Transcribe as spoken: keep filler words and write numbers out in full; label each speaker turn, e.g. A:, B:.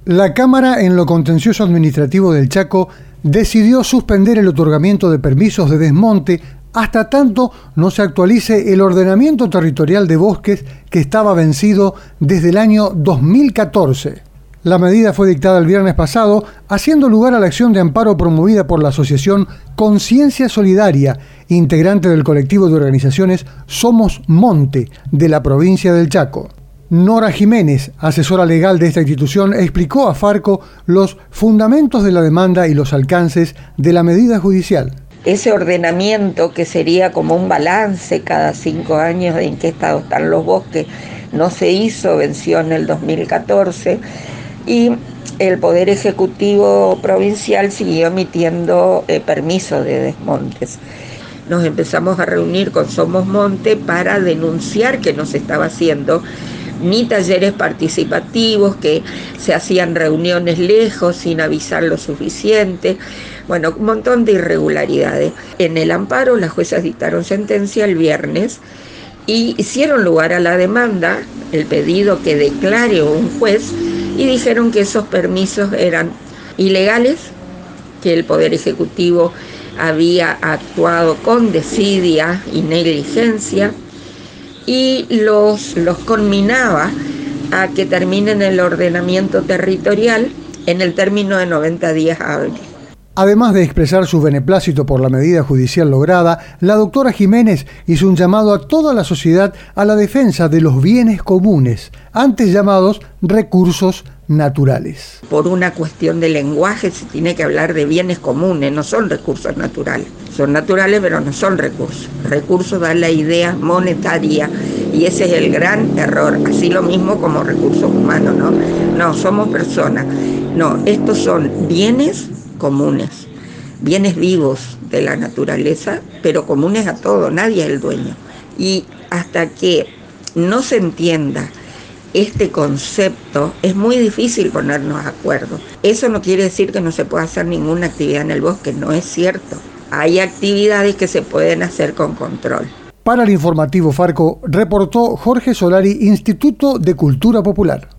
A: La Cámara, en lo contencioso administrativo del Chaco, decidió suspender el otorgamiento de permisos de desmonte hasta tanto no se actualice el ordenamiento territorial de bosques que estaba vencido desde el año dos mil catorce. La medida fue dictada el viernes pasado, haciendo lugar a la acción de amparo promovida por la asociación Conciencia Solidaria, integrante del colectivo de organizaciones Somos Monte, de la provincia del Chaco. Nora Jiménez, asesora legal de esta institución, explicó a Farco los fundamentos de la demanda y los alcances de la medida judicial.
B: Ese ordenamiento, que sería como un balance cada cinco años de en qué estado están los bosques, no se hizo, venció en el dos mil catorce, y el Poder Ejecutivo Provincial siguió emitiendo eh, permisos de desmontes. Nos empezamos a reunir con Somos Monte para denunciar que no se estaba haciendo ni talleres participativos, que se hacían reuniones lejos sin avisar lo suficiente. Bueno, un montón de irregularidades. En el amparo, las juezas dictaron sentencia el viernes y hicieron lugar a la demanda, el pedido que declare un juez, y dijeron que esos permisos eran ilegales, que el Poder Ejecutivo había actuado con desidia y negligencia, y los, los conminaba a que terminen el ordenamiento territorial en el término de noventa días hábiles.
A: Además de expresar su beneplácito por la medida judicial lograda, la doctora Jiménez hizo un llamado a toda la sociedad a la defensa de los bienes comunes, antes llamados recursos naturales.
B: Por una cuestión de lenguaje se tiene que hablar de bienes comunes, no son recursos naturales. Son naturales, pero no son recursos. Recursos da la idea monetaria y ese es el gran error. Así lo mismo como recursos humanos, ¿no? No, somos personas. No, estos son bienes comunes, bienes vivos de la naturaleza, pero comunes a todos, nadie es el dueño. Y hasta que no se entienda este concepto, es muy difícil ponernos de acuerdo. Eso no quiere decir que no se pueda hacer ninguna actividad en el bosque, no es cierto. Hay actividades que se pueden hacer con control.
A: Para el informativo Farco, reportó Jorge Solari, Instituto de Cultura Popular.